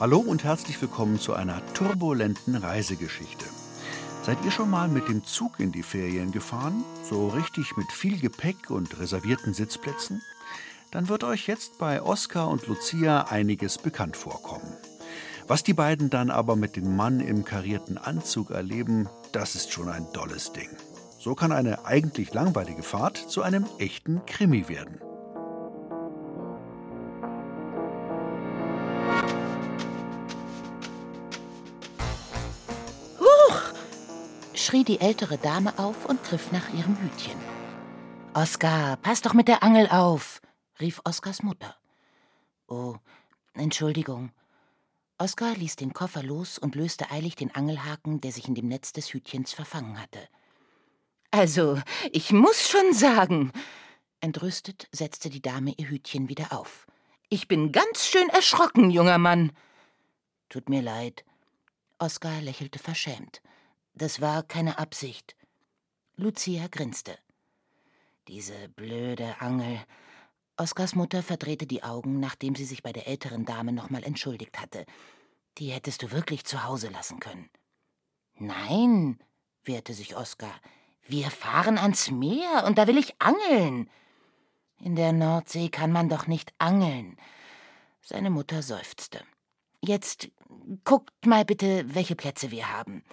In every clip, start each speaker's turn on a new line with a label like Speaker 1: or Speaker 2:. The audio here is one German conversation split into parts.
Speaker 1: Hallo und herzlich willkommen zu einer turbulenten Reisegeschichte. Seid ihr schon mal mit dem Zug in die Ferien gefahren? So richtig mit viel Gepäck und reservierten Sitzplätzen? Dann wird euch jetzt bei Oskar und Lucia einiges bekannt vorkommen. Was die beiden dann aber mit dem Mann im karierten Anzug erleben, das ist schon ein dolles Ding. So kann eine eigentlich langweilige Fahrt zu einem echten Krimi werden.
Speaker 2: Schrie die ältere Dame auf und griff nach ihrem Hütchen. »Oskar, pass doch mit der Angel auf«, rief Oskars Mutter. »Oh, Entschuldigung.« Oskar ließ den Koffer los und löste eilig den Angelhaken, der sich in dem Netz des Hütchens verfangen hatte. »Also, ich muss schon sagen«, entrüstet setzte die Dame ihr Hütchen wieder auf. »Ich bin ganz schön erschrocken, junger Mann.« »Tut mir leid.« Oskar lächelte verschämt. »Das war keine Absicht.« Lucia grinste. »Diese blöde Angel.« Oskars Mutter verdrehte die Augen, nachdem sie sich bei der älteren Dame nochmal entschuldigt hatte. »Die hättest du wirklich zu Hause lassen können.« »Nein«, wehrte sich Oskar, »wir fahren ans Meer und da will ich angeln.« »In der Nordsee kann man doch nicht angeln.« Seine Mutter seufzte. »Jetzt guckt mal bitte, welche Plätze wir haben.«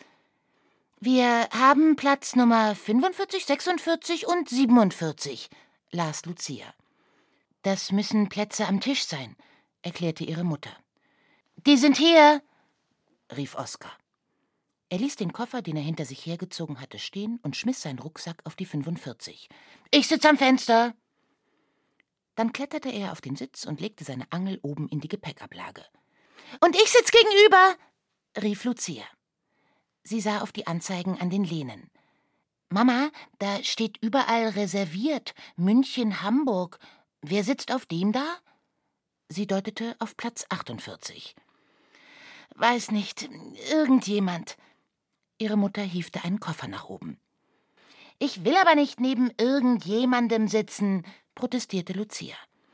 Speaker 2: »Wir haben Platz Nummer 45, 46 und 47«, las Lucia. »Das müssen Plätze am Tisch sein«, erklärte ihre Mutter. »Die sind hier«, rief Oskar. Er ließ den Koffer, den er hinter sich hergezogen hatte, stehen und schmiss seinen Rucksack auf die 45. »Ich sitze am Fenster.« Dann kletterte er auf den Sitz und legte seine Angel oben in die Gepäckablage. »Und ich sitz gegenüber«, rief Lucia. Sie sah auf die Anzeigen an den Lehnen. »Mama, da steht überall reserviert. München, Hamburg. Wer sitzt auf dem da?« Sie deutete auf Platz 48. »Weiß nicht, irgendjemand.« Ihre Mutter hiefte einen Koffer nach oben. »Ich will aber nicht neben irgendjemandem sitzen«, protestierte Lucia.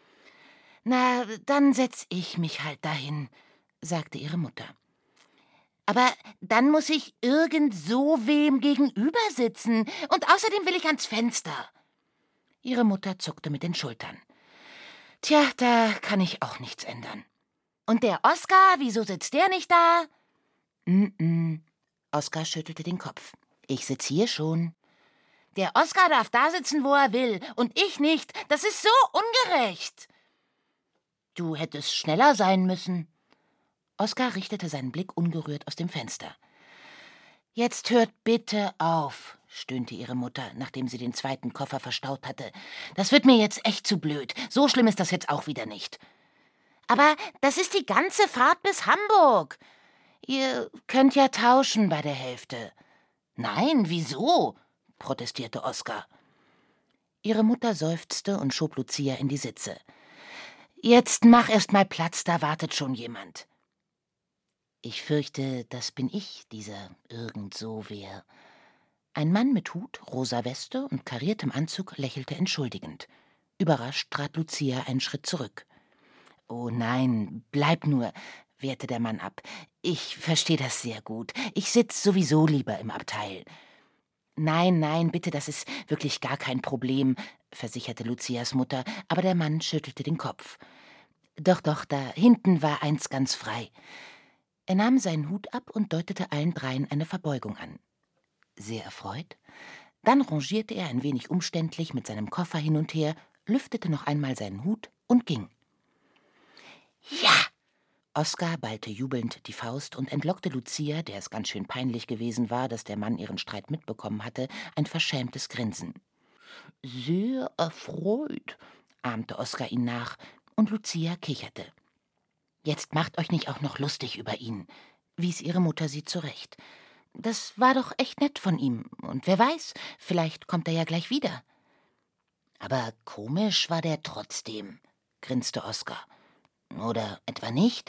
Speaker 2: »Na, dann setz ich mich halt dahin«, sagte ihre Mutter. »Aber dann muss ich irgend so wem gegenüber sitzen. Und außerdem will ich ans Fenster.« Ihre Mutter zuckte mit den Schultern. »Tja, da kann ich auch nichts ändern.« »Und der Oskar, wieso sitzt der nicht da?« Oskar schüttelte den Kopf. »Ich sitz hier schon.« »Der Oskar darf da sitzen, wo er will, und ich nicht. Das ist so ungerecht.« »Du hättest schneller sein müssen.« Oskar richtete seinen Blick ungerührt aus dem Fenster. »Jetzt hört bitte auf«, stöhnte ihre Mutter, nachdem sie den zweiten Koffer verstaut hatte. »Das wird mir jetzt echt zu blöd. So schlimm ist das jetzt auch wieder nicht.« »Aber das ist die ganze Fahrt bis Hamburg. Ihr könnt ja tauschen bei der Hälfte.« »Nein, wieso?«, protestierte Oskar. Ihre Mutter seufzte und schob Lucia in die Sitze. »Jetzt mach erst mal Platz, da wartet schon jemand.« »Ich fürchte, das bin ich, dieser Irgend-so-wer.« Ein Mann mit Hut, rosa Weste und kariertem Anzug lächelte entschuldigend. Überrascht trat Lucia einen Schritt zurück. »Oh nein, bleib nur«, wehrte der Mann ab. »Ich verstehe das sehr gut. Ich sitz sowieso lieber im Abteil.« »Nein, bitte, das ist wirklich gar kein Problem«, versicherte Lucias Mutter, aber der Mann schüttelte den Kopf. »Doch, da hinten war eins ganz frei.« Er nahm seinen Hut ab und deutete allen dreien eine Verbeugung an. Sehr erfreut. Dann rangierte er ein wenig umständlich mit seinem Koffer hin und her, lüftete noch einmal seinen Hut und ging. »Ja!« Oskar ballte jubelnd die Faust und entlockte Lucia, der es ganz schön peinlich gewesen war, dass der Mann ihren Streit mitbekommen hatte, ein verschämtes Grinsen. »Sehr erfreut«, ahmte Oskar ihn nach, und Lucia kicherte. »Jetzt macht euch nicht auch noch lustig über ihn«, wies ihre Mutter sie zurecht. »Das war doch echt nett von ihm, und wer weiß, vielleicht kommt er ja gleich wieder.« »Aber komisch war der trotzdem«, grinste Oskar. »Oder etwa nicht?«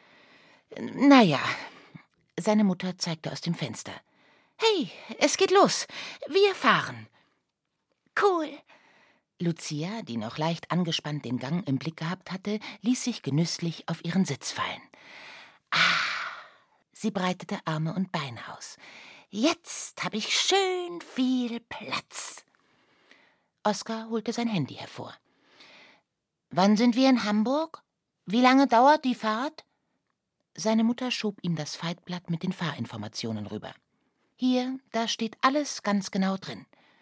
Speaker 2: »Na ja«, seine Mutter zeigte aus dem Fenster. »Hey, es geht los. Wir fahren.« »Cool.« Lucia, die noch leicht angespannt den Gang im Blick gehabt hatte, ließ sich genüsslich auf ihren Sitz fallen. Sie breitete Arme und Beine aus. »Jetzt habe ich schön viel Platz.« Oskar holte sein Handy hervor. »Wann sind wir in Hamburg? Wie lange dauert die Fahrt?« Seine Mutter schob ihm das Faltblatt mit den Fahrinformationen rüber. »Hier, da steht alles ganz genau drin.«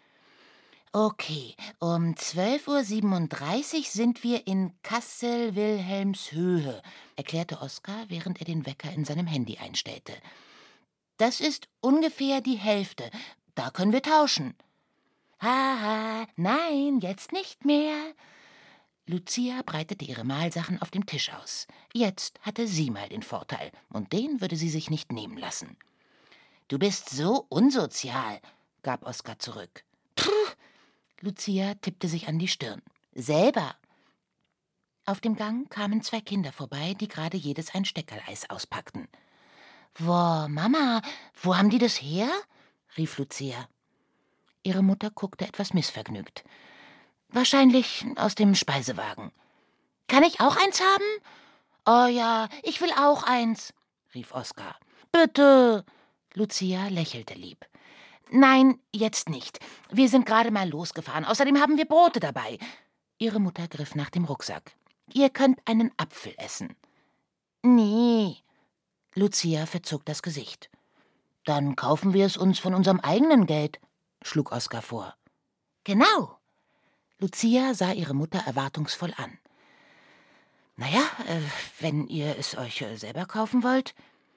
Speaker 2: »Okay, um 12:37 Uhr sind wir in Kassel-Wilhelmshöhe«, erklärte Oskar, während er den Wecker in seinem Handy einstellte. »Das ist ungefähr die Hälfte. Da können wir tauschen.« »Haha, nein, jetzt nicht mehr.« Lucia breitete ihre Mahlsachen auf dem Tisch aus. Jetzt hatte sie mal den Vorteil, und den würde sie sich nicht nehmen lassen. »Du bist so unsozial«, gab Oskar zurück. »Puh«, Lucia tippte sich an die Stirn. »Selber.« Auf dem Gang kamen 2 Kinder vorbei, die gerade jedes ein Steckerleis auspackten. »Wow, Mama, wo haben die das her?« rief Lucia. Ihre Mutter guckte etwas missvergnügt. »Wahrscheinlich aus dem Speisewagen.« »Kann ich auch eins haben?« »Oh ja, ich will auch eins«, rief Oskar. »Bitte!« Lucia lächelte lieb. »Nein, jetzt nicht. Wir sind gerade mal losgefahren. Außerdem haben wir Brote dabei.« Ihre Mutter griff nach dem Rucksack. »Ihr könnt einen Apfel essen.« »Nee.« Lucia verzog das Gesicht. »Dann kaufen wir es uns von unserem eigenen Geld«, schlug Oskar vor. »Genau.« Lucia sah ihre Mutter erwartungsvoll an. »Naja, wenn ihr es euch selber kaufen wollt.«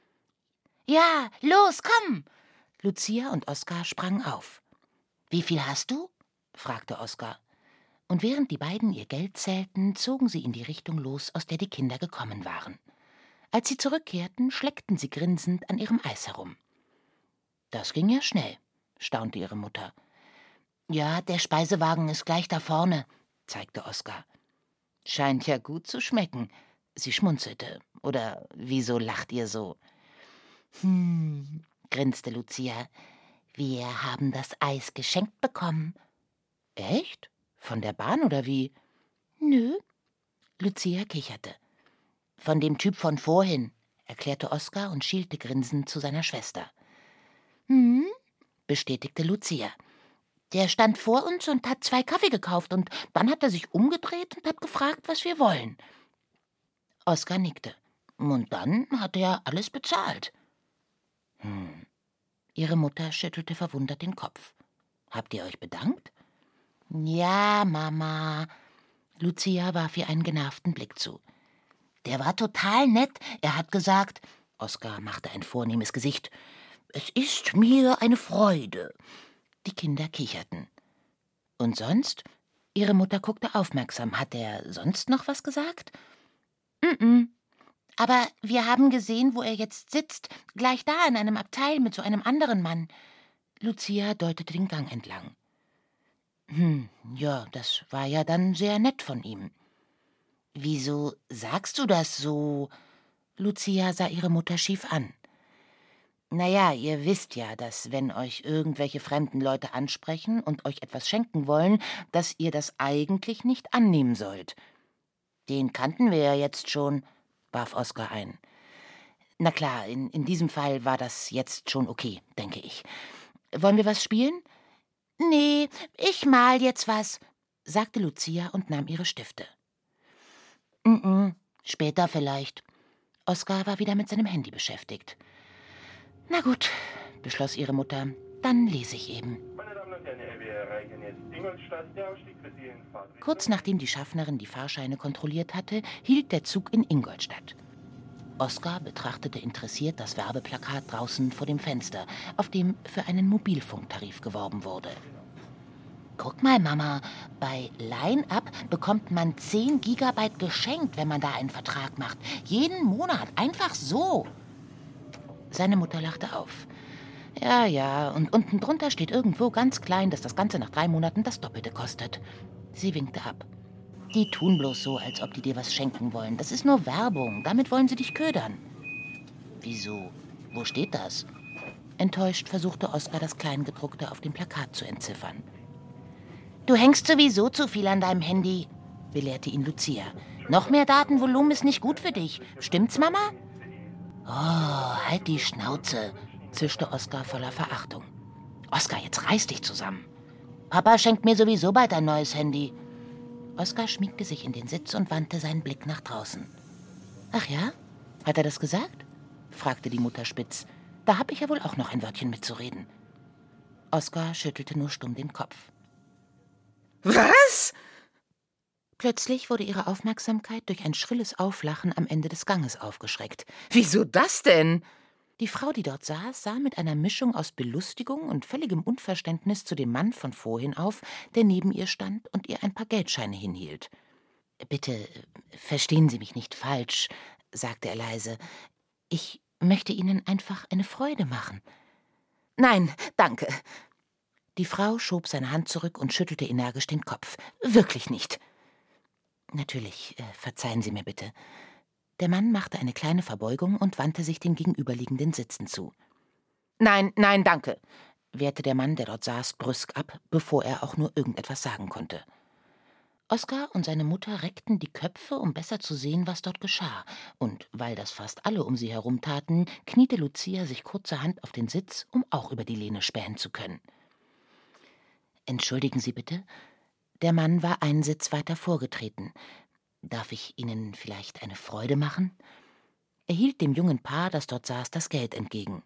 Speaker 2: »Ja, los, komm!« Lucia und Oskar sprangen auf. »Wie viel hast du?« fragte Oskar. Und während die beiden ihr Geld zählten, zogen sie in die Richtung los, aus der die Kinder gekommen waren. Als sie zurückkehrten, schleckten sie grinsend an ihrem Eis herum. »Das ging ja schnell«, staunte ihre Mutter. »Ja, der Speisewagen ist gleich da vorne«, zeigte Oskar. »Scheint ja gut zu schmecken«, sie schmunzelte. »Oder wieso lacht ihr so?« Grinste Lucia. »Wir haben das Eis geschenkt bekommen.« »Echt? Von der Bahn oder wie?« »Nö.« Lucia kicherte. »Von dem Typ von vorhin«, erklärte Oskar und schielte grinsend zu seiner Schwester. Bestätigte Lucia. »Der stand vor uns und hat 2 Kaffee gekauft und dann hat er sich umgedreht und hat gefragt, was wir wollen.« Oskar nickte. »Und dann hat er alles bezahlt.« Ihre Mutter schüttelte verwundert den Kopf. »Habt ihr euch bedankt?« »Ja, Mama.« Lucia warf ihr einen genervten Blick zu. »Der war total nett. Er hat gesagt«, Oskar machte ein vornehmes Gesicht, »es ist mir eine Freude.« Die Kinder kicherten. »Und sonst?« Ihre Mutter guckte aufmerksam. »Hat er sonst noch was gesagt?« »Aber wir haben gesehen, wo er jetzt sitzt, gleich da in einem Abteil mit so einem anderen Mann.« Lucia deutete den Gang entlang. Ja, das war ja dann sehr nett von ihm.« »Wieso sagst du das so?« Lucia sah ihre Mutter schief an. »Naja, ihr wisst ja, dass wenn euch irgendwelche fremden Leute ansprechen und euch etwas schenken wollen, dass ihr das eigentlich nicht annehmen sollt.« »Den kannten wir ja jetzt schon«, warf Oskar ein. »Na klar, in diesem Fall war das jetzt schon okay, denke ich. Wollen wir was spielen?« »Nee, ich mal jetzt was«, sagte Lucia und nahm ihre Stifte. Später vielleicht.« Oskar war wieder mit seinem Handy beschäftigt. »Na gut«, beschloss ihre Mutter, »dann lese ich eben.« Kurz nachdem die Schaffnerin die Fahrscheine kontrolliert hatte, hielt der Zug in Ingolstadt. Oskar betrachtete interessiert das Werbeplakat draußen vor dem Fenster, auf dem für einen Mobilfunktarif geworben wurde. »Guck mal, Mama, bei Line-Up bekommt man 10 Gigabyte geschenkt, wenn man da einen Vertrag macht. Jeden Monat, einfach so.« Seine Mutter lachte auf. Ja, und unten drunter steht irgendwo ganz klein, dass das Ganze nach 3 Monaten das Doppelte kostet.« Sie winkte ab. »Die tun bloß so, als ob die dir was schenken wollen. Das ist nur Werbung. Damit wollen sie dich ködern.« »Wieso? Wo steht das?« Enttäuscht versuchte Oskar, das Kleingedruckte auf dem Plakat zu entziffern. »Du hängst sowieso zu viel an deinem Handy«, belehrte ihn Lucia. »Noch mehr Datenvolumen ist nicht gut für dich. Stimmt's, Mama?« Oh, halt die Schnauze, zischte Oskar voller Verachtung. Oskar, jetzt reiß dich zusammen. Papa schenkt mir sowieso bald ein neues Handy. Oskar schmiegte sich in den Sitz und wandte seinen Blick nach draußen. Ach ja? Hat er das gesagt? Fragte die Mutter spitz. Da hab ich ja wohl auch noch ein Wörtchen mitzureden. Oskar schüttelte nur stumm den Kopf.
Speaker 3: Was?
Speaker 2: Plötzlich wurde ihre Aufmerksamkeit durch ein schrilles Auflachen am Ende des Ganges aufgeschreckt.
Speaker 3: Wieso das denn?
Speaker 2: Die Frau, die dort saß, sah mit einer Mischung aus Belustigung und völligem Unverständnis zu dem Mann von vorhin auf, der neben ihr stand und ihr ein paar Geldscheine hinhielt. »Bitte, verstehen Sie mich nicht falsch«, sagte er leise. »Ich möchte Ihnen einfach eine Freude machen.«
Speaker 3: »Nein, danke.«
Speaker 2: Die Frau schob seine Hand zurück und schüttelte energisch den Kopf. »Wirklich nicht.« »Natürlich, verzeihen Sie mir bitte.« Der Mann machte eine kleine Verbeugung und wandte sich den gegenüberliegenden Sitzen zu.
Speaker 3: »Nein, nein, danke«,
Speaker 2: wehrte der Mann, der dort saß, brüsk ab, bevor er auch nur irgendetwas sagen konnte. Oskar und seine Mutter reckten die Köpfe, um besser zu sehen, was dort geschah, und weil das fast alle um sie herum taten, kniete Lucia sich kurzerhand auf den Sitz, um auch über die Lehne spähen zu können. »Entschuldigen Sie bitte?« Der Mann war einen Sitz weiter vorgetreten. »Darf ich Ihnen vielleicht eine Freude machen?« Er hielt dem jungen Paar, das dort saß, das Geld entgegen.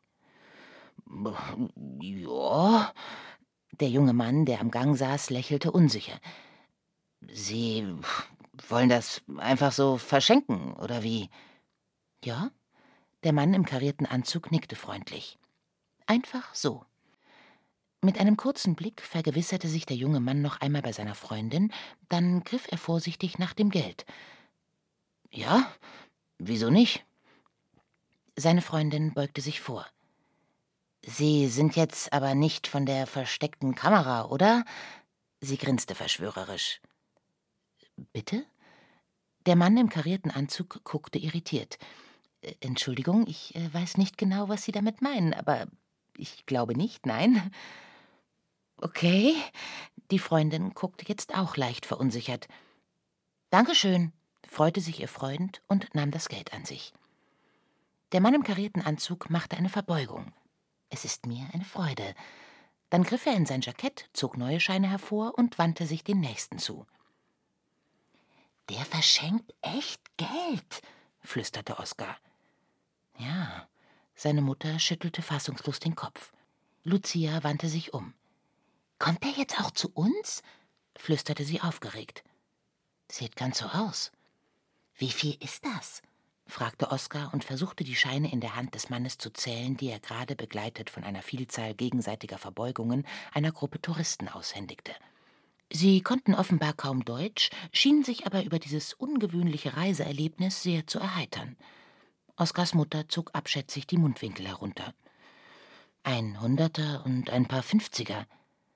Speaker 2: »Ja.« Der junge Mann, der am Gang saß, lächelte unsicher. »Sie wollen das einfach so verschenken, oder wie?« »Ja.« Der Mann im karierten Anzug nickte freundlich. »Einfach so.« Mit einem kurzen Blick vergewisserte sich der junge Mann noch einmal bei seiner Freundin, dann griff er vorsichtig nach dem Geld. »Ja, wieso nicht?« Seine Freundin beugte sich vor. »Sie sind jetzt aber nicht von der versteckten Kamera, oder?« Sie grinste verschwörerisch. »Bitte?« Der Mann im karierten Anzug guckte irritiert. »Entschuldigung, ich weiß nicht genau, was Sie damit meinen, aber ich glaube nicht, nein.« »Okay.« Die Freundin guckte jetzt auch leicht verunsichert. »Dankeschön«, freute sich ihr Freund und nahm das Geld an sich. Der Mann im karierten Anzug machte eine Verbeugung. »Es ist mir eine Freude.« Dann griff er in sein Jackett, zog neue Scheine hervor und wandte sich den Nächsten zu. »Der verschenkt echt Geld«, flüsterte Oskar. »Ja«, seine Mutter schüttelte fassungslos den Kopf. Lucia wandte sich um. »Kommt er jetzt auch zu uns?« flüsterte sie aufgeregt. »Sieht ganz so aus.« »Wie viel ist das?« fragte Oskar und versuchte, die Scheine in der Hand des Mannes zu zählen, die er gerade begleitet von einer Vielzahl gegenseitiger Verbeugungen einer Gruppe Touristen aushändigte. Sie konnten offenbar kaum Deutsch, schienen sich aber über dieses ungewöhnliche Reiseerlebnis sehr zu erheitern. Oskars Mutter zog abschätzig die Mundwinkel herunter. »Ein Hunderter und ein paar 50er.«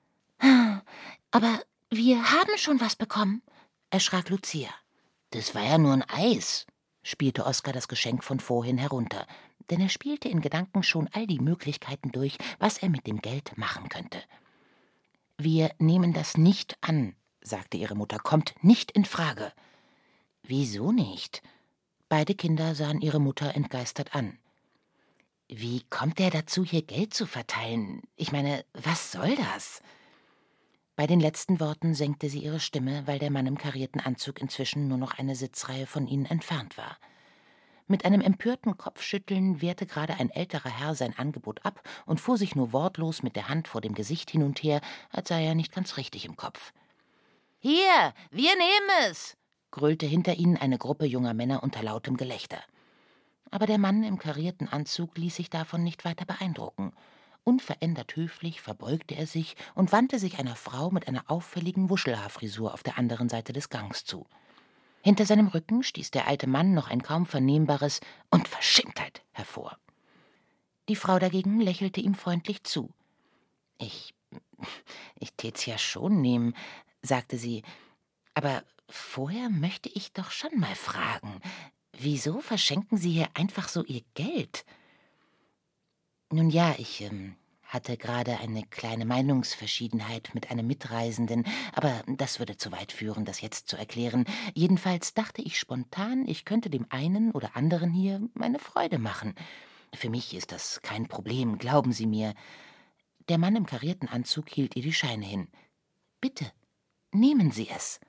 Speaker 2: »Aber wir haben schon was bekommen«, erschrak Lucia. »Das war ja nur ein Eis«, spielte Oskar das Geschenk von vorhin herunter, denn er spielte in Gedanken schon all die Möglichkeiten durch, was er mit dem Geld machen könnte. »Wir nehmen das nicht an«, sagte ihre Mutter, »kommt nicht in Frage.« »Wieso nicht?« Beide Kinder sahen ihre Mutter entgeistert an. »Wie kommt er dazu, hier Geld zu verteilen? Ich meine, was soll das?« Bei den letzten Worten senkte sie ihre Stimme, weil der Mann im karierten Anzug inzwischen nur noch eine Sitzreihe von ihnen entfernt war. Mit einem empörten Kopfschütteln wehrte gerade ein älterer Herr sein Angebot ab und fuhr sich nur wortlos mit der Hand vor dem Gesicht hin und her, als sei er nicht ganz richtig im Kopf. »Hier, wir nehmen es«, gröhlte hinter ihnen eine Gruppe junger Männer unter lautem Gelächter. Aber der Mann im karierten Anzug ließ sich davon nicht weiter beeindrucken. Unverändert höflich verbeugte er sich und wandte sich einer Frau mit einer auffälligen Wuschelhaarfrisur auf der anderen Seite des Gangs zu. Hinter seinem Rücken stieß der alte Mann noch ein kaum vernehmbares »Unverschämtheit« hervor. Die Frau dagegen lächelte ihm freundlich zu. Ich tät's ja schon nehmen«, sagte sie, »aber vorher möchte ich doch schon mal fragen, wieso verschenken Sie hier einfach so Ihr Geld?« »Nun ja, ich hatte gerade eine kleine Meinungsverschiedenheit mit einem Mitreisenden, aber das würde zu weit führen, das jetzt zu erklären. Jedenfalls dachte ich spontan, ich könnte dem einen oder anderen hier meine Freude machen. Für mich ist das kein Problem, glauben Sie mir. Der Mann im karierten Anzug hielt ihr die Scheine hin. »Bitte, nehmen Sie es.«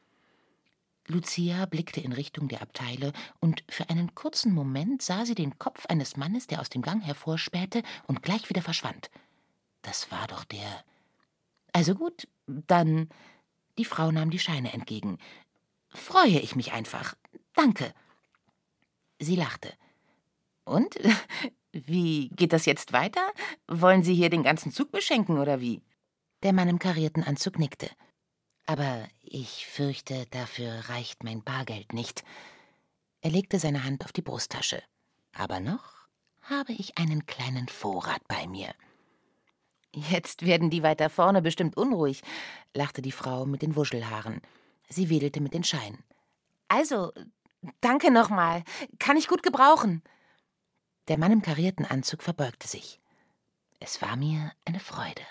Speaker 2: Lucia blickte in Richtung der Abteile, und für einen kurzen Moment sah sie den Kopf eines Mannes, der aus dem Gang hervorspähte und gleich wieder verschwand. Das war doch der... Also gut, dann... Die Frau nahm die Scheine entgegen. »Freue ich mich einfach. Danke.« Sie lachte. »Und? Wie geht das jetzt weiter? Wollen Sie hier den ganzen Zug beschenken, oder wie?« Der Mann im karierten Anzug nickte. »Aber ich fürchte, dafür reicht mein Bargeld nicht.« Er legte seine Hand auf die Brusttasche. »Aber noch habe ich einen kleinen Vorrat bei mir.« »Jetzt werden die weiter vorne bestimmt unruhig«, lachte die Frau mit den Wuschelhaaren. Sie wedelte mit den Scheinen. »Also, danke nochmal. Kann ich gut gebrauchen.« Der Mann im karierten Anzug verbeugte sich. »Es war mir eine Freude.«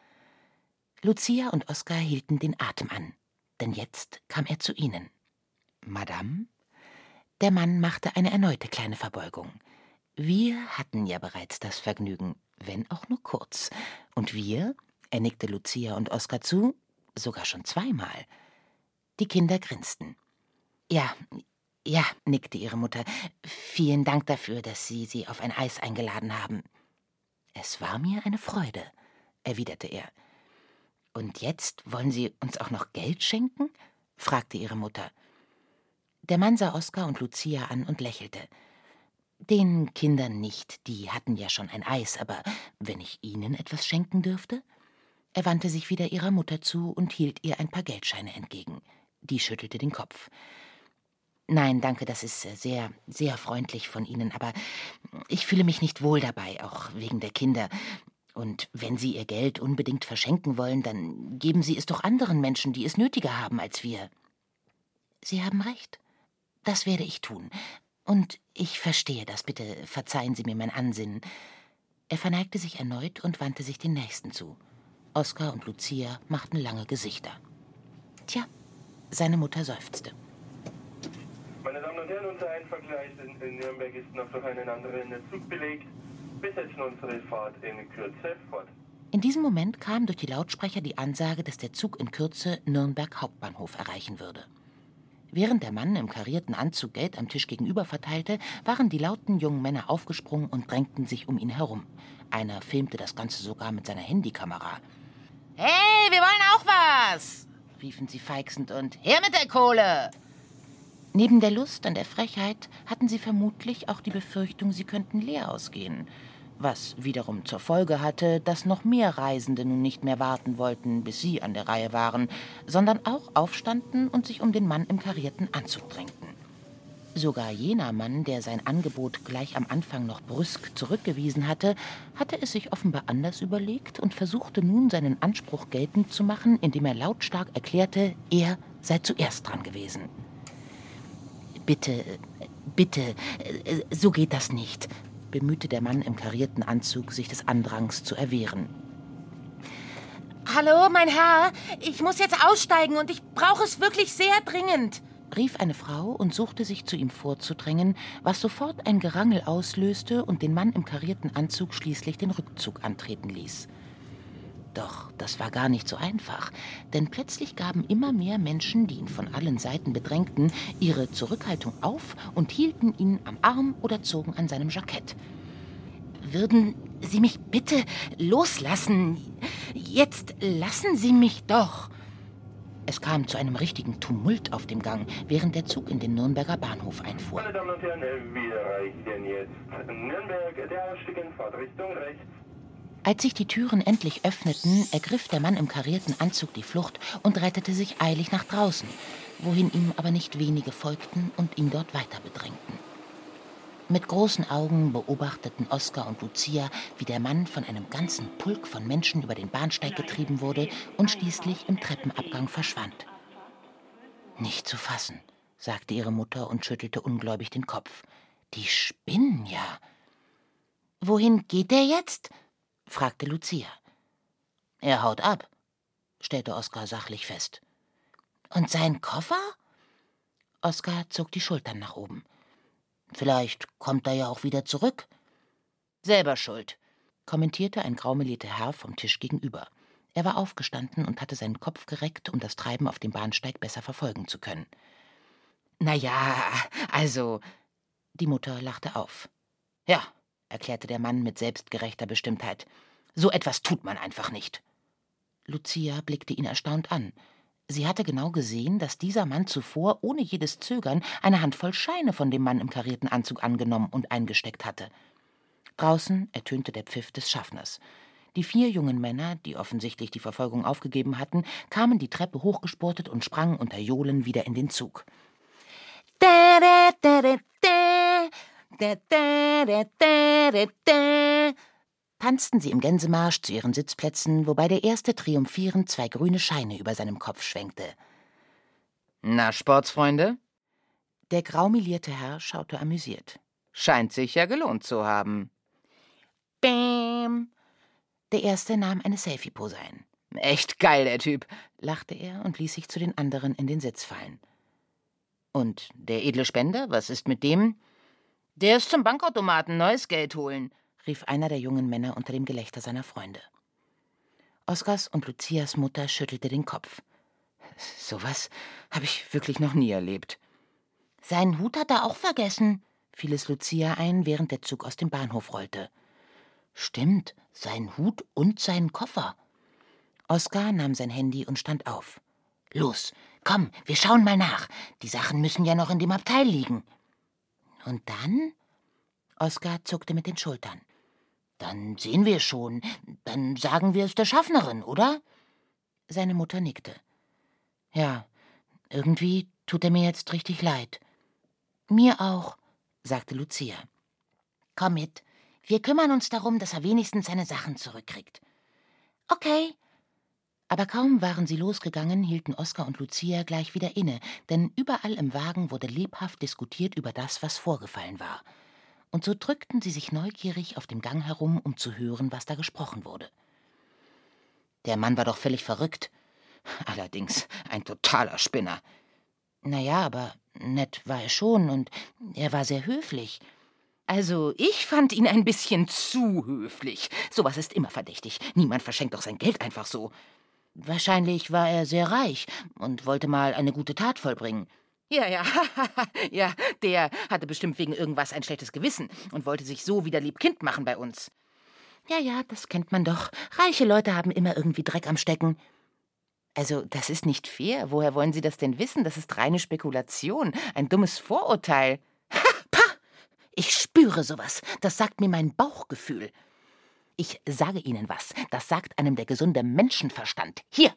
Speaker 2: Lucia und Oskar hielten den Atem an, denn jetzt kam er zu ihnen. »Madame?« Der Mann machte eine erneute kleine Verbeugung. »Wir hatten ja bereits das Vergnügen, wenn auch nur kurz. Und wir«, er nickte Lucia und Oskar zu, »sogar schon zweimal.« Die Kinder grinsten. »Ja, ja«, nickte ihre Mutter, »vielen Dank dafür, dass Sie auf ein Eis eingeladen haben.« »Es war mir eine Freude«, erwiderte er. »Und jetzt wollen Sie uns auch noch Geld schenken?« fragte ihre Mutter. Der Mann sah Oskar und Lucia an und lächelte. »Den Kindern nicht, die hatten ja schon ein Eis, aber wenn ich Ihnen etwas schenken dürfte?« Er wandte sich wieder ihrer Mutter zu und hielt ihr ein paar Geldscheine entgegen. Die schüttelte den Kopf. »Nein, danke, das ist sehr, sehr freundlich von Ihnen, aber ich fühle mich nicht wohl dabei, auch wegen der Kinder. Und wenn Sie Ihr Geld unbedingt verschenken wollen, dann geben Sie es doch anderen Menschen, die es nötiger haben als wir.« »Sie haben recht. Das werde ich tun. Und ich verstehe das. Bitte verzeihen Sie mir mein Ansinnen.« Er verneigte sich erneut und wandte sich den Nächsten zu. Oskar und Lucia machten lange Gesichter. »Tja«, seine Mutter seufzte.
Speaker 4: Meine Damen und Herren, unser Einvergleis in Nürnberg ist noch durch einen anderen Zug belegt. Wir setzen unsere Fahrt in Kürze fort.
Speaker 2: In diesem Moment kam durch die Lautsprecher die Ansage, dass der Zug in Kürze Nürnberg Hauptbahnhof erreichen würde. Während der Mann im karierten Anzug Geld am Tisch gegenüber verteilte, waren die lauten jungen Männer aufgesprungen und drängten sich um ihn herum. Einer filmte das Ganze sogar mit seiner Handykamera. »Hey, wir wollen auch was!« riefen sie feixend, und »her mit der Kohle!« Neben der Lust an der Frechheit hatten sie vermutlich auch die Befürchtung, sie könnten leer ausgehen, was wiederum zur Folge hatte, dass noch mehr Reisende nun nicht mehr warten wollten, bis sie an der Reihe waren, sondern auch aufstanden und sich um den Mann im karierten Anzug drängten. Sogar jener Mann, der sein Angebot gleich am Anfang noch brüsk zurückgewiesen hatte, hatte es sich offenbar anders überlegt und versuchte nun, seinen Anspruch geltend zu machen, indem er lautstark erklärte, er sei zuerst dran gewesen. »Bitte, bitte, so geht das nicht«, bemühte der Mann im karierten Anzug, sich des Andrangs zu erwehren.
Speaker 3: »Hallo, mein Herr, ich muss jetzt aussteigen und ich brauche es wirklich sehr dringend«,
Speaker 2: rief eine Frau und suchte sich zu ihm vorzudrängen, was sofort ein Gerangel auslöste und den Mann im karierten Anzug schließlich den Rückzug antreten ließ. Doch das war gar nicht so einfach, denn plötzlich gaben immer mehr Menschen, die ihn von allen Seiten bedrängten, ihre Zurückhaltung auf und hielten ihn am Arm oder zogen an seinem Jackett. »Würden Sie mich bitte loslassen? Jetzt lassen Sie mich doch!« Es kam zu einem richtigen Tumult auf dem Gang, während der Zug in den Nürnberger Bahnhof einfuhr.
Speaker 4: Meine Damen und Herren, wir erreichen jetzt Nürnberg, der Ausstieg in Fahrtrichtung rechts.
Speaker 2: Als sich die Türen endlich öffneten, ergriff der Mann im karierten Anzug die Flucht und rettete sich eilig nach draußen, wohin ihm aber nicht wenige folgten und ihn dort weiter bedrängten. Mit großen Augen beobachteten Oskar und Lucia, wie der Mann von einem ganzen Pulk von Menschen über den Bahnsteig getrieben wurde und schließlich im Treppenabgang verschwand. »Nicht zu fassen«, sagte ihre Mutter und schüttelte ungläubig den Kopf. »Die spinnen ja.« »Wohin geht der jetzt?« fragte Lucia. Er haut ab, stellte Oskar sachlich fest. Und sein Koffer? Oskar zog die Schultern nach oben. Vielleicht kommt er ja auch wieder zurück. Selber schuld, kommentierte ein graumelierter Herr vom Tisch gegenüber. Er war aufgestanden und hatte seinen Kopf gereckt, um das Treiben auf dem Bahnsteig besser verfolgen zu können. »Na ja, also...« Die Mutter lachte auf. »Ja«, erklärte der Mann mit selbstgerechter Bestimmtheit. »So etwas tut man einfach nicht.« Lucia blickte ihn erstaunt an. Sie hatte genau gesehen, dass dieser Mann zuvor ohne jedes Zögern eine Handvoll Scheine von dem Mann im karierten Anzug angenommen und eingesteckt hatte. Draußen ertönte der Pfiff des Schaffners. Die 4 jungen Männer, die offensichtlich die Verfolgung aufgegeben hatten, kamen die Treppe hochgespurtet und sprangen unter Johlen wieder in den Zug. Tanzten sie im Gänsemarsch zu ihren Sitzplätzen, wobei der erste triumphierend 2 grüne Scheine über seinem Kopf schwenkte. »Na, Sportsfreunde?« Der graumelierte Herr schaute amüsiert. »Scheint sich ja gelohnt zu haben.« Bäm! Der Erste nahm eine Selfie-Pose ein. »Echt geil, der Typ«, lachte er und ließ sich zu den anderen in den Sitz fallen. »Und der edle Spender, was ist mit dem?« »Der ist zum Bankautomaten neues Geld holen«, rief einer der jungen Männer unter dem Gelächter seiner Freunde. Oskars und Lucias Mutter schüttelte den Kopf. »Sowas habe ich wirklich noch nie erlebt.« »Seinen Hut hat er auch vergessen«, fiel es Lucia ein, während der Zug aus dem Bahnhof rollte. »Stimmt, seinen Hut und seinen Koffer.« Oskar nahm sein Handy und stand auf. »Los, komm, wir schauen mal nach. Die Sachen müssen ja noch in dem Abteil liegen.« »Und dann?« Oskar zuckte mit den Schultern. »Dann sehen wir schon. Dann sagen wir es der Schaffnerin, oder?« Seine Mutter nickte. »Ja, irgendwie tut er mir jetzt richtig leid.« »Mir auch«, sagte Lucia. »Komm mit. Wir kümmern uns darum, dass er wenigstens seine Sachen zurückkriegt.« »Okay.« Aber kaum waren sie losgegangen, hielten Oskar und Lucia gleich wieder inne, denn überall im Wagen wurde lebhaft diskutiert über das, was vorgefallen war. Und so drückten sie sich neugierig auf dem Gang herum, um zu hören, was da gesprochen wurde. »Der Mann war doch völlig verrückt. Allerdings ein totaler Spinner.« »Naja, aber nett war er schon und er war sehr höflich.« »Also, ich fand ihn ein bisschen zu höflich. Sowas ist immer verdächtig. Niemand verschenkt doch sein Geld einfach so.« »Wahrscheinlich war er sehr reich und wollte mal eine gute Tat vollbringen.« »Ja, ja, der hatte bestimmt wegen irgendwas ein schlechtes Gewissen und wollte sich so wieder lieb Kind machen bei uns.« »Ja, das kennt man doch. Reiche Leute haben immer irgendwie Dreck am Stecken.« »Also, das ist nicht fair. Woher wollen Sie das denn wissen? Das ist reine Spekulation, ein dummes Vorurteil.« »Ha, pah! Ich spüre sowas. Das sagt mir mein Bauchgefühl. Ich sage Ihnen was. Das sagt einem der gesunde Menschenverstand. Hier!«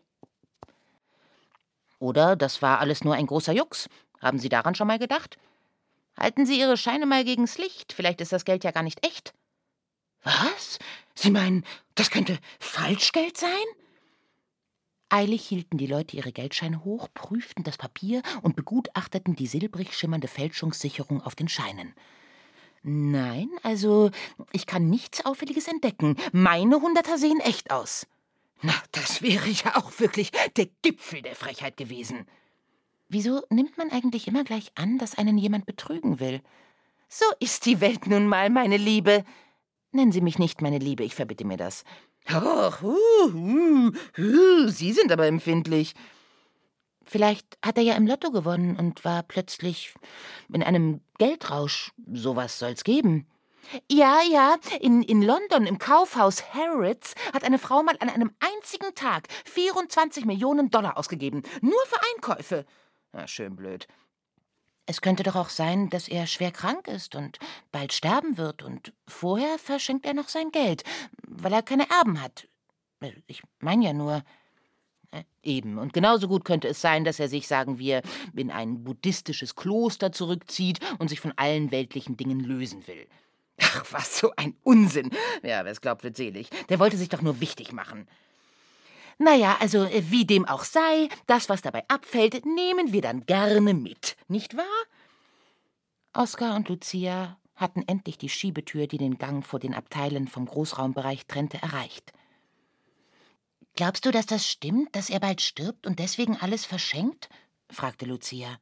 Speaker 2: »Oder das war alles nur ein großer Jux. Haben Sie daran schon mal gedacht? Halten Sie Ihre Scheine mal gegens Licht. Vielleicht ist das Geld ja gar nicht echt.« »Was? Sie meinen, das könnte Falschgeld sein?« Eilig hielten die Leute ihre Geldscheine hoch, prüften das Papier und begutachteten die silbrig schimmernde Fälschungssicherung auf den Scheinen. »Nein, also, ich kann nichts Auffälliges entdecken. Meine Hunderter sehen echt aus.« »Na, das wäre ja auch wirklich der Gipfel der Frechheit gewesen.« »Wieso nimmt man eigentlich immer gleich an, dass einen jemand betrügen will?« »So ist die Welt nun mal, meine Liebe.« »Nennen Sie mich nicht meine Liebe, ich verbitte mir das.« »Och, Sie sind aber empfindlich.« »Vielleicht hat er ja im Lotto gewonnen und war plötzlich in einem Geldrausch. Sowas soll's geben.« »Ja, in London im Kaufhaus Harrods hat eine Frau mal an einem einzigen Tag 24 Millionen $ ausgegeben. Nur für Einkäufe.« »Na, schön blöd.« »Es könnte doch auch sein, dass er schwer krank ist und bald sterben wird und vorher verschenkt er noch sein Geld, weil er keine Erben hat. Ich meine ja nur...« »Eben, und genauso gut könnte es sein, dass er sich, sagen wir, in ein buddhistisches Kloster zurückzieht und sich von allen weltlichen Dingen lösen will.« »Ach, was so ein Unsinn. Ja, wer es glaubt, wird selig. Der wollte sich doch nur wichtig machen.« »Naja, also wie dem auch sei, das, was dabei abfällt, nehmen wir dann gerne mit, nicht wahr?« Oskar und Lucia hatten endlich die Schiebetür, die den Gang vor den Abteilen vom Großraumbereich trennte, erreicht. »Glaubst du, dass das stimmt, dass er bald stirbt und deswegen alles verschenkt?« fragte Lucia.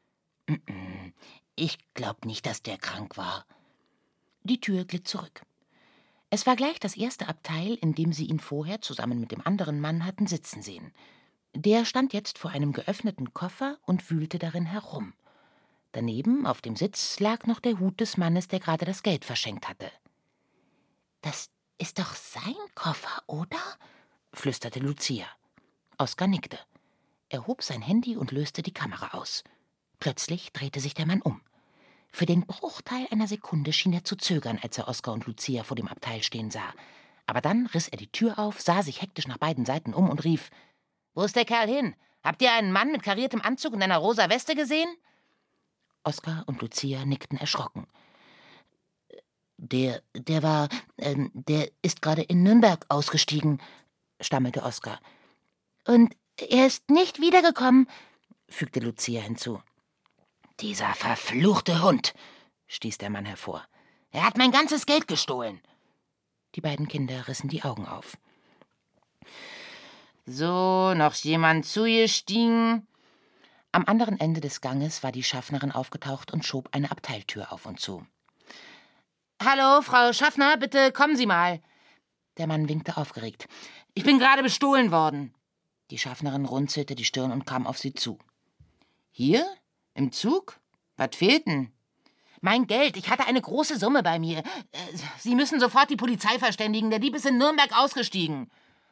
Speaker 2: »Ich glaub nicht, dass der krank war.« Die Tür glitt zurück. Es war gleich das erste Abteil, in dem sie ihn vorher zusammen mit dem anderen Mann hatten sitzen sehen. Der stand jetzt vor einem geöffneten Koffer und wühlte darin herum. Daneben, auf dem Sitz, lag noch der Hut des Mannes, der gerade das Geld verschenkt hatte. »Das ist doch sein Koffer, oder?« flüsterte Lucia. Oskar nickte. Er hob sein Handy und löste die Kamera aus. Plötzlich drehte sich der Mann um. Für den Bruchteil einer Sekunde schien er zu zögern, als er Oskar und Lucia vor dem Abteil stehen sah. Aber dann riss er die Tür auf, sah sich hektisch nach beiden Seiten um und rief: »Wo ist der Kerl hin? Habt ihr einen Mann mit kariertem Anzug und einer rosa Weste gesehen?« Oskar und Lucia nickten erschrocken. Der ist gerade in Nürnberg ausgestiegen«, stammelte Oskar. »Und er ist nicht wiedergekommen«, fügte Lucia hinzu. »Dieser verfluchte Hund«, stieß der Mann hervor. »Er hat mein ganzes Geld gestohlen.« Die beiden Kinder rissen die Augen auf. »So, noch jemand zugestiegen?« Am anderen Ende des Ganges war die Schaffnerin aufgetaucht und schob eine Abteiltür auf und zu. »Hallo, Frau Schaffner, bitte kommen Sie mal.« Der Mann winkte aufgeregt. »Ich bin gerade bestohlen worden.« Die Schaffnerin runzelte die Stirn und kam auf sie zu. »Hier? Im Zug? Was fehlt denn?« »Mein Geld. Ich hatte eine große Summe bei mir. Sie müssen sofort die Polizei verständigen. Der Dieb ist in Nürnberg ausgestiegen.«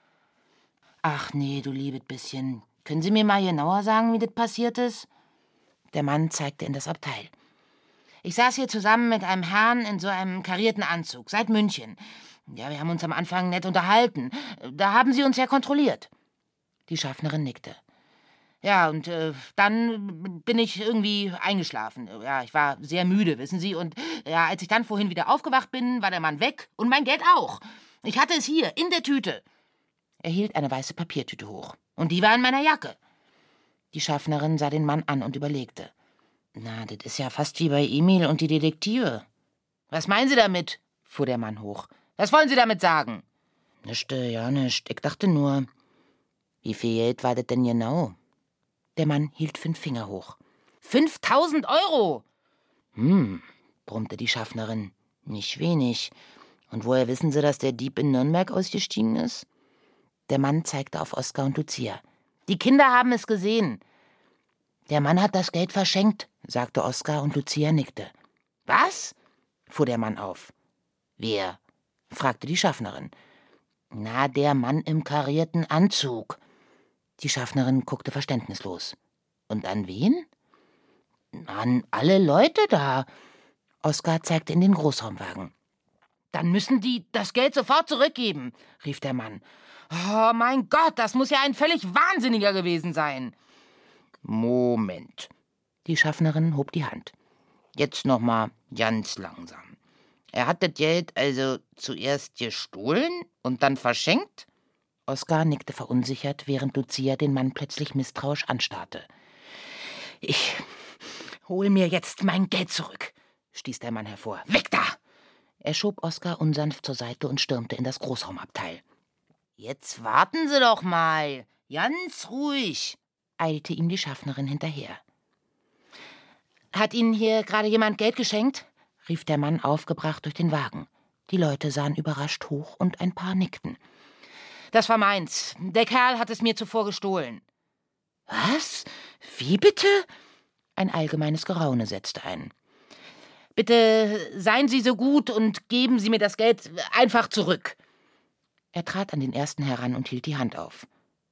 Speaker 2: »Ach nee, du liebes bisschen. Können Sie mir mal genauer sagen, wie das passiert ist?« Der Mann zeigte in das Abteil. »Ich saß hier zusammen mit einem Herrn in so einem karierten Anzug, seit München. Ja, wir haben uns am Anfang nett unterhalten. Da haben Sie uns ja kontrolliert.« Die Schaffnerin nickte. »Ja, und dann bin ich irgendwie eingeschlafen. Ja, ich war sehr müde, wissen Sie. Und ja, als ich dann vorhin wieder aufgewacht bin, war der Mann weg und mein Geld auch. Ich hatte es hier, in der Tüte.« Er hielt eine weiße Papiertüte hoch. »Und die war in meiner Jacke.« Die Schaffnerin sah den Mann an und überlegte. »Na, das ist ja fast wie bei Emil und die Detektive.« »Was meinen Sie damit?« fuhr der Mann hoch. »Was wollen Sie damit sagen?« »Nischt, ja, nischt. Ich dachte nur, wie viel Geld war das denn genau?« Der Mann hielt 5 Finger hoch. 5.000 Euro! Brummte die Schaffnerin. Nicht wenig. Und woher wissen Sie, dass der Dieb in Nürnberg ausgestiegen ist? Der Mann zeigte auf Oskar und Lucia. Die Kinder haben es gesehen. Der Mann hat das Geld verschenkt, sagte Oskar und Lucia nickte. Was? Fuhr der Mann auf. Wer? Fragte die Schaffnerin. Na, der Mann im karierten Anzug. Die Schaffnerin guckte verständnislos. Und an wen? An alle Leute da. Oskar zeigte in den Großraumwagen. Dann müssen die das Geld sofort zurückgeben, rief der Mann. Oh mein Gott, das muss ja ein völlig Wahnsinniger gewesen sein. Moment. Die Schaffnerin hob die Hand. Jetzt noch mal ganz langsam. Er hat das Geld also zuerst gestohlen und dann verschenkt? Oskar nickte verunsichert, während Lucia den Mann plötzlich misstrauisch anstarrte. Ich hol mir jetzt mein Geld zurück, stieß der Mann hervor. Weg da! Er schob Oskar unsanft zur Seite und stürmte in das Großraumabteil. Jetzt warten Sie doch mal, ganz ruhig, eilte ihm die Schaffnerin hinterher. Hat Ihnen hier gerade jemand Geld geschenkt? Rief der Mann aufgebracht durch den Wagen. Die Leute sahen überrascht hoch und ein paar nickten. Das war meins. Der Kerl hat es mir zuvor gestohlen. Was? Wie bitte? Ein allgemeines Geraune setzte ein. Bitte seien Sie so gut und geben Sie mir das Geld einfach zurück. Er trat an den ersten heran und hielt die Hand auf.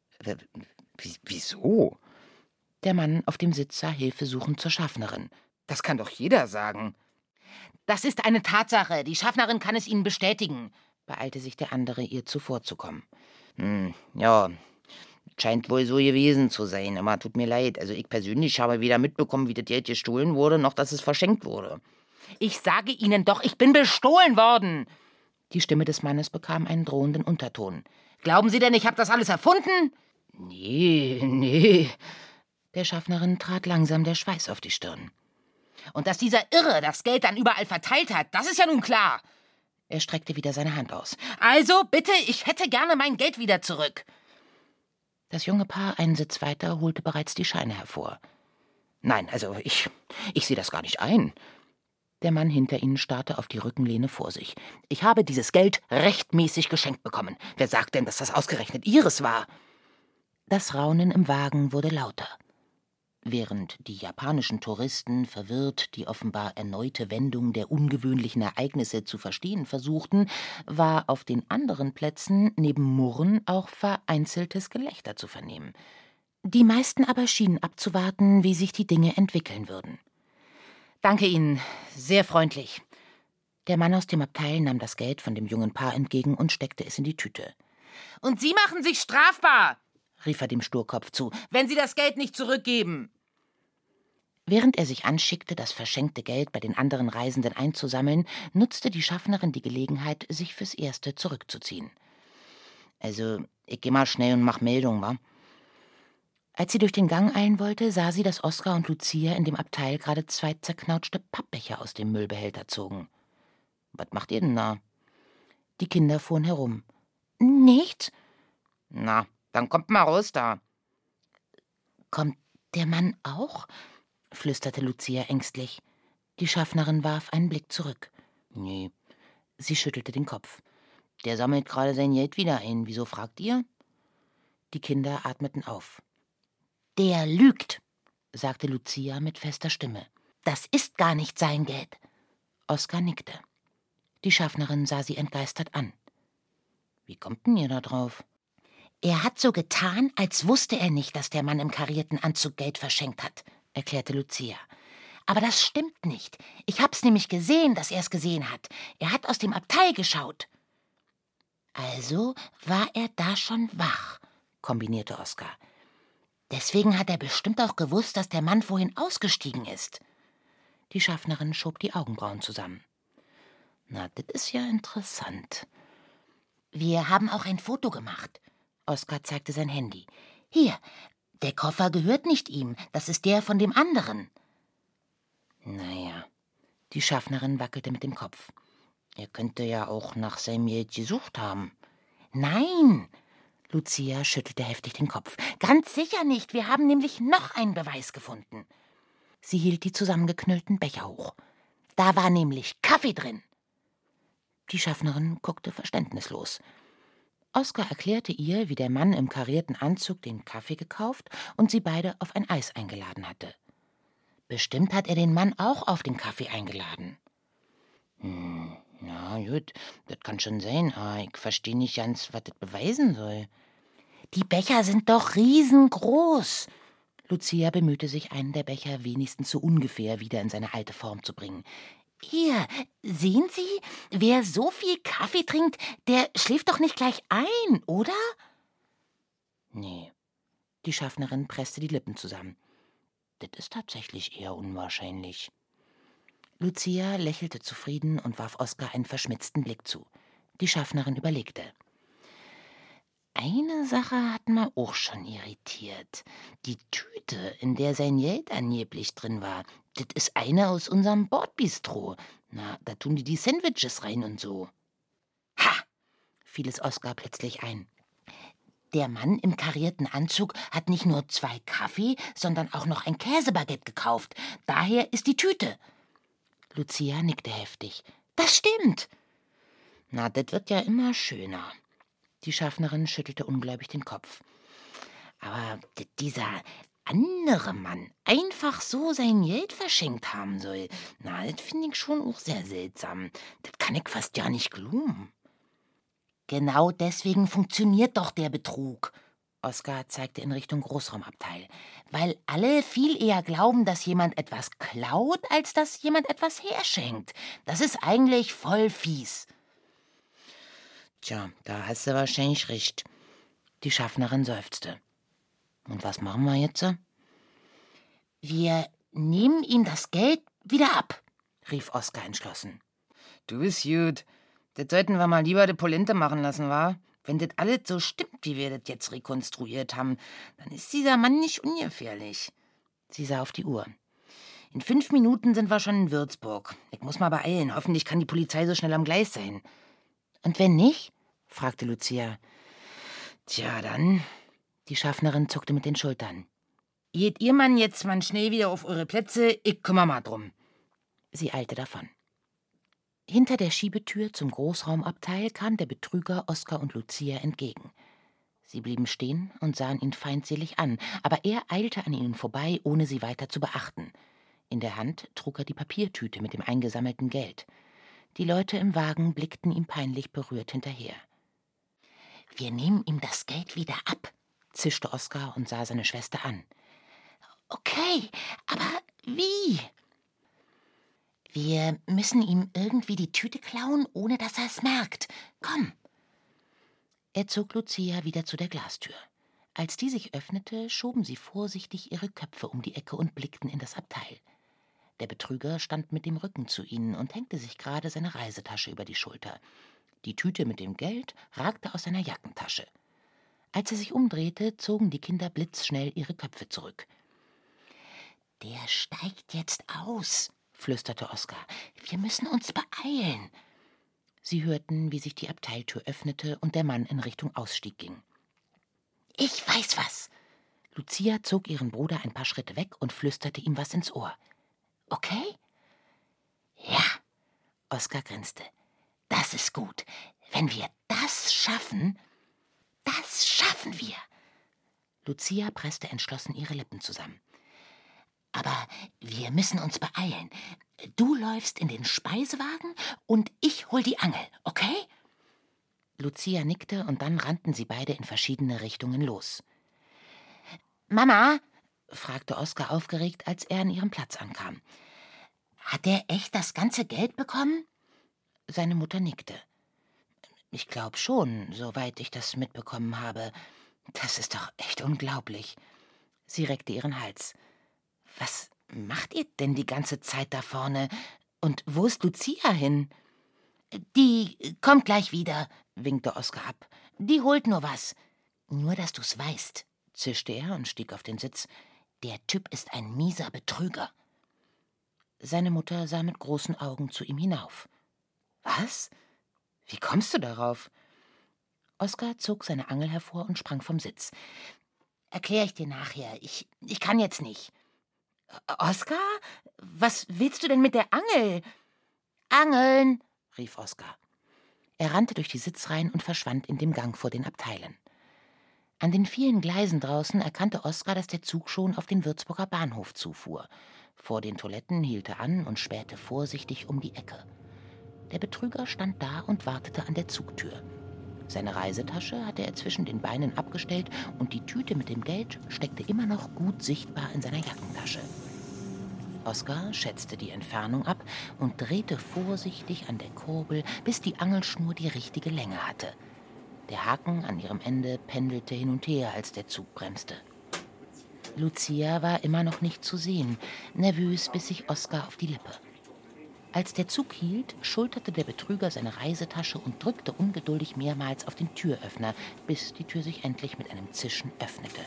Speaker 2: Wieso? Der Mann auf dem Sitz sah hilfesuchend zur Schaffnerin. Das kann doch jeder sagen. Das ist eine Tatsache. Die Schaffnerin kann es Ihnen bestätigen, beeilte sich der andere, ihr zuvorzukommen. Ja, scheint wohl so gewesen zu sein, aber tut mir leid. Also ich persönlich habe weder mitbekommen, wie das Geld gestohlen wurde, noch dass es verschenkt wurde. Ich sage Ihnen doch, ich bin bestohlen worden. Die Stimme des Mannes bekam einen drohenden Unterton. Glauben Sie denn, ich habe das alles erfunden? Nee. Der Schaffnerin trat langsam der Schweiß auf die Stirn. Und dass dieser Irre das Geld dann überall verteilt hat, das ist ja nun klar. Er streckte wieder seine Hand aus. Also, bitte, ich hätte gerne mein Geld wieder zurück. Das junge Paar, einen Sitz weiter, holte bereits die Scheine hervor. Nein, also, ich sehe das gar nicht ein. Der Mann hinter ihnen starrte auf die Rückenlehne vor sich. Ich habe dieses Geld rechtmäßig geschenkt bekommen. Wer sagt denn, dass das ausgerechnet Ihres war? Das Raunen im Wagen wurde lauter. Während die japanischen Touristen, verwirrt, die offenbar erneute Wendung der ungewöhnlichen Ereignisse zu verstehen versuchten, war auf den anderen Plätzen neben Murren auch vereinzeltes Gelächter zu vernehmen. Die meisten aber schienen abzuwarten, wie sich die Dinge entwickeln würden. »Danke Ihnen, sehr freundlich.« Der Mann aus dem Abteil nahm das Geld von dem jungen Paar entgegen und steckte es in die Tüte. »Und Sie machen sich strafbar«, rief er dem Sturkopf zu, »wenn Sie das Geld nicht zurückgeben.« Während er sich anschickte, das verschenkte Geld bei den anderen Reisenden einzusammeln, nutzte die Schaffnerin die Gelegenheit, sich fürs Erste zurückzuziehen. »Also, ich geh mal schnell und mach Meldung, wa?« Als sie durch den Gang eilen wollte, sah sie, dass Oskar und Lucia in dem Abteil gerade 2 zerknautschte Pappbecher aus dem Müllbehälter zogen. »Was macht ihr denn da?« Die Kinder fuhren herum. »Nichts.« »Na, dann kommt mal raus da.« »Kommt der Mann auch?« flüsterte Lucia ängstlich. Die Schaffnerin warf einen Blick zurück. »Nee.« Sie schüttelte den Kopf. »Der sammelt gerade sein Geld wieder ein. Wieso, fragt ihr?« Die Kinder atmeten auf. »Der lügt«, sagte Lucia mit fester Stimme. »Das ist gar nicht sein Geld.« Oskar nickte. Die Schaffnerin sah sie entgeistert an. »Wie kommt denn ihr da drauf?« »Er hat so getan, als wusste er nicht, dass der Mann im karierten Anzug Geld verschenkt hat«, erklärte Lucia. »Aber das stimmt nicht. Ich hab's nämlich gesehen, dass er es gesehen hat. Er hat aus dem Abteil geschaut.« »Also war er da schon wach«, kombinierte Oskar. »Deswegen hat er bestimmt auch gewusst, dass der Mann vorhin ausgestiegen ist.« Die Schaffnerin schob die Augenbrauen zusammen. »Na, das ist ja interessant.« »Wir haben auch ein Foto gemacht.« Oskar zeigte sein Handy. »Hier, der Koffer gehört nicht ihm, das ist der von dem anderen.« »Naja«, die Schaffnerin wackelte mit dem Kopf. »Er könnte ja auch nach seinem Geld gesucht haben.« »Nein«, Lucia schüttelte heftig den Kopf. »Ganz sicher nicht, wir haben nämlich noch einen Beweis gefunden.« Sie hielt die zusammengeknüllten Becher hoch. »Da war nämlich Kaffee drin.« Die Schaffnerin guckte verständnislos. Oskar erklärte ihr, wie der Mann im karierten Anzug den Kaffee gekauft und sie beide auf ein Eis eingeladen hatte. Bestimmt hat er den Mann auch auf den Kaffee eingeladen. Ja, gut, das kann schon sein, aber ich verstehe nicht ganz, was das beweisen soll. Die Becher sind doch riesengroß. Lucia bemühte sich, einen der Becher wenigstens so ungefähr wieder in seine alte Form zu bringen. Hier, sehen Sie, wer so viel Kaffee trinkt, der schläft doch nicht gleich ein, oder? Nee, die Schaffnerin presste die Lippen zusammen. Das ist tatsächlich eher unwahrscheinlich. Lucia lächelte zufrieden und warf Oskar einen verschmitzten Blick zu. Die Schaffnerin überlegte. Eine Sache hat man auch schon irritiert. Die Tüte, in der sein Geld angeblich drin war, das ist eine aus unserem Bordbistro. Na, da tun die Sandwiches rein und so. Ha! Fiel es Oskar plötzlich ein. Der Mann im karierten Anzug hat nicht nur 2 Kaffee, sondern auch noch ein Käsebaguette gekauft. Daher ist die Tüte. Lucia nickte heftig. Das stimmt. Na, das wird ja immer schöner. Die Schaffnerin schüttelte ungläubig den Kopf. Aber dieser andere Mann einfach so sein Geld verschenkt haben soll, na, das finde ich schon auch sehr seltsam. Das kann ich fast ja nicht glauben. Genau deswegen funktioniert doch der Betrug. Oskar zeigte in Richtung Großraumabteil. Weil alle viel eher glauben, dass jemand etwas klaut, als dass jemand etwas herschenkt. Das ist eigentlich voll fies. Tja, da hast du wahrscheinlich recht. Die Schaffnerin seufzte. Und was machen wir jetzt? Wir nehmen ihm das Geld wieder ab, rief Oskar entschlossen. Du bist gut. Das sollten wir mal lieber die Polente machen lassen, wa? Wenn das alles so stimmt, wie wir das jetzt rekonstruiert haben, dann ist dieser Mann nicht ungefährlich. Sie sah auf die Uhr. In 5 Minuten sind wir schon in Würzburg. Ich muss mal beeilen. Hoffentlich kann die Polizei so schnell am Gleis sein. Und wenn nicht? Fragte Lucia. Tja, dann. Die Schaffnerin zuckte mit den Schultern. Geht ihr Mann jetzt mal schnell wieder auf eure Plätze, ich kümmere mal drum. Sie eilte davon. Hinter der Schiebetür zum Großraumabteil kam der Betrüger Oskar und Lucia entgegen. Sie blieben stehen und sahen ihn feindselig an, aber er eilte an ihnen vorbei, ohne sie weiter zu beachten. In der Hand trug er die Papiertüte mit dem eingesammelten Geld. Die Leute im Wagen blickten ihm peinlich berührt hinterher. »Wir nehmen ihm das Geld wieder ab«, zischte Oskar und sah seine Schwester an. »Okay, aber wie?« »Wir müssen ihm irgendwie die Tüte klauen, ohne dass er es merkt. Komm!« Er zog Lucia wieder zu der Glastür. Als die sich öffnete, schoben sie vorsichtig ihre Köpfe um die Ecke und blickten in das Abteil. Der Betrüger stand mit dem Rücken zu ihnen und hängte sich gerade seine Reisetasche über die Schulter. Die Tüte mit dem Geld ragte aus seiner Jackentasche. Als er sich umdrehte, zogen die Kinder blitzschnell ihre Köpfe zurück. »Der steigt jetzt aus«, flüsterte Oskar. »Wir müssen uns beeilen.« Sie hörten, wie sich die Abteiltür öffnete und der Mann in Richtung Ausstieg ging. »Ich weiß was!« Lucia zog ihren Bruder ein paar Schritte weg und flüsterte ihm was ins Ohr. »Okay?« »Ja«, Oskar grinste. »Das ist gut. Wenn wir das schaffen wir!« Lucia presste entschlossen ihre Lippen zusammen. »Aber wir müssen uns beeilen. Du läufst in den Speisewagen und ich hol die Angel, okay?« Lucia nickte und dann rannten sie beide in verschiedene Richtungen los. »Mama«, fragte Oskar aufgeregt, als er an ihrem Platz ankam. »Hat er echt das ganze Geld bekommen?« Seine Mutter nickte. »Ich glaube schon, soweit ich das mitbekommen habe. Das ist doch echt unglaublich.« Sie reckte ihren Hals. »Was macht ihr denn die ganze Zeit da vorne? Und wo ist Lucia hin?« »Die kommt gleich wieder«, winkte Oskar ab. »Die holt nur was.« »Nur, dass du's weißt«, zischte er und stieg auf den Sitz. »Der Typ ist ein mieser Betrüger.« Seine Mutter sah mit großen Augen zu ihm hinauf. »Was? Wie kommst du darauf?« Oskar zog seine Angel hervor und sprang vom Sitz. »Erklär ich dir nachher. Ich kann jetzt nicht.« »Oskar, was willst du denn mit der Angel?« »Angeln«, rief Oskar. Er rannte durch die Sitzreihen und verschwand in dem Gang vor den Abteilen. An den vielen Gleisen draußen erkannte Oskar, dass der Zug schon auf den Würzburger Bahnhof zufuhr. Vor den Toiletten hielt er an und spähte vorsichtig um die Ecke. Der Betrüger stand da und wartete an der Zugtür. Seine Reisetasche hatte er zwischen den Beinen abgestellt und die Tüte mit dem Geld steckte immer noch gut sichtbar in seiner Jackentasche. Oskar schätzte die Entfernung ab und drehte vorsichtig an der Kurbel, bis die Angelschnur die richtige Länge hatte. Der Haken an ihrem Ende pendelte hin und her, als der Zug bremste. Lucia war immer noch nicht zu sehen. Nervös biss sich Oskar auf die Lippe. Als der Zug hielt, schulterte der Betrüger seine Reisetasche und drückte ungeduldig mehrmals auf den Türöffner, bis die Tür sich endlich mit einem Zischen öffnete.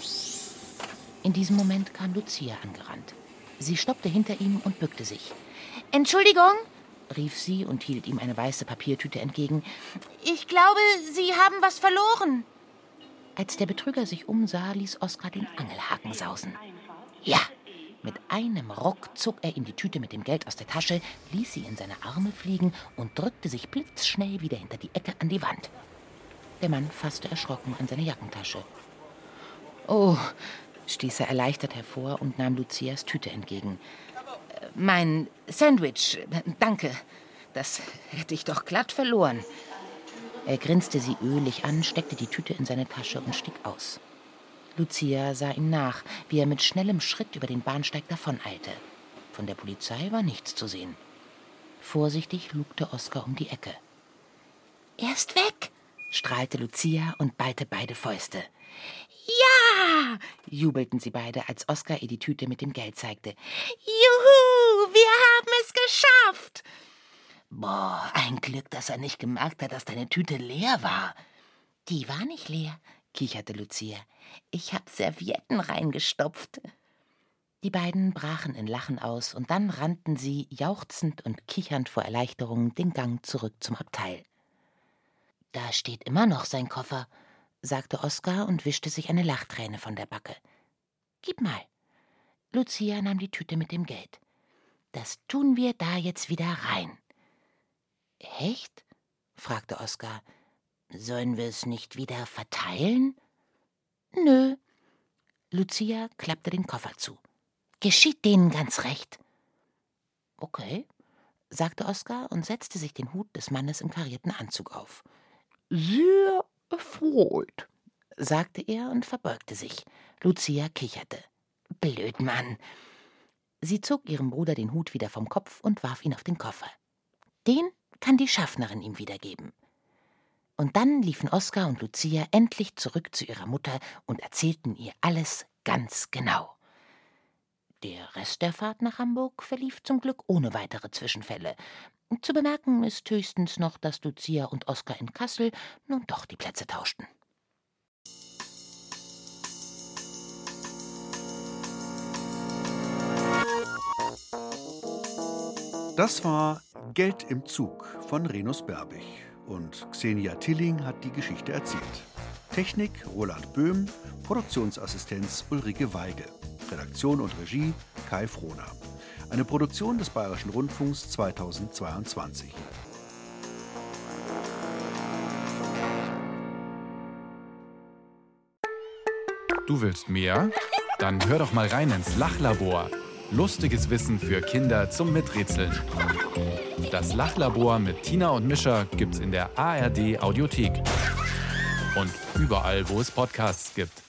Speaker 2: In diesem Moment kam Lucia angerannt. Sie stoppte hinter ihm und bückte sich. »Entschuldigung«, rief sie und hielt ihm eine weiße Papiertüte entgegen.
Speaker 3: »Ich glaube, Sie haben was verloren.«
Speaker 2: Als der Betrüger sich umsah, ließ Oskar den Angelhaken sausen. »Ja!« Mit einem Ruck zog er ihm die Tüte mit dem Geld aus der Tasche, ließ sie in seine Arme fliegen und drückte sich blitzschnell wieder hinter die Ecke an die Wand. Der Mann fasste erschrocken an seine Jackentasche. »Oh«, stieß er erleichtert hervor und nahm Lucias Tüte entgegen. »Mein Sandwich, danke. Das hätte ich doch glatt verloren.« Er grinste sie ölig an, steckte die Tüte in seine Tasche und stieg aus. Lucia sah ihm nach, wie er mit schnellem Schritt über den Bahnsteig davoneilte. Von der Polizei war nichts zu sehen. Vorsichtig lugte Oskar um die Ecke. »Er ist weg«, strahlte Lucia und ballte beide Fäuste. »Ja«, jubelten sie beide, als Oskar ihr die Tüte mit dem Geld zeigte. »Juhu, wir haben es geschafft!« »Boah, ein Glück, dass er nicht gemerkt hat, dass deine Tüte leer war.« »Die war nicht leer«, kicherte Lucia. »Ich hab Servietten reingestopft.« Die beiden brachen in Lachen aus und dann rannten sie, jauchzend und kichernd vor Erleichterung, den Gang zurück zum Abteil. »Da steht immer noch sein Koffer«, sagte Oskar und wischte sich eine Lachträne von der Backe. »Gib mal.« Lucia nahm die Tüte mit dem Geld. »Das tun wir da jetzt wieder rein.« »Echt?« fragte Oskar. »Sollen wir es nicht wieder verteilen?« »Nö.« Lucia klappte den Koffer zu. »Geschieht denen ganz recht.« »Okay«, sagte Oskar und setzte sich den Hut des Mannes im karierten Anzug auf. »Sehr erfreut«, sagte er und verbeugte sich. Lucia kicherte. »Blöd, Mann.« Sie zog ihrem Bruder den Hut wieder vom Kopf und warf ihn auf den Koffer. »Den kann die Schaffnerin ihm wiedergeben.« Und dann liefen Oskar und Lucia endlich zurück zu ihrer Mutter und erzählten ihr alles ganz genau. Der Rest der Fahrt nach Hamburg verlief zum Glück ohne weitere Zwischenfälle. Zu bemerken ist höchstens noch, dass Lucia und Oskar in Kassel nun doch die Plätze tauschten.
Speaker 1: Das war Geld im Zug von Renus Berbig und Xenia Tilling hat die Geschichte erzählt. Technik Roland Böhm, Produktionsassistenz Ulrike Weige, Redaktion und Regie Kai Frohner. Eine Produktion des Bayerischen Rundfunks 2022.
Speaker 5: Du willst mehr? Dann hör doch mal rein ins Lachlabor. Lustiges Wissen für Kinder zum Miträtseln. Das Lachlabor mit Tina und Mischa gibt's in der ARD Audiothek. Und überall, wo es Podcasts gibt.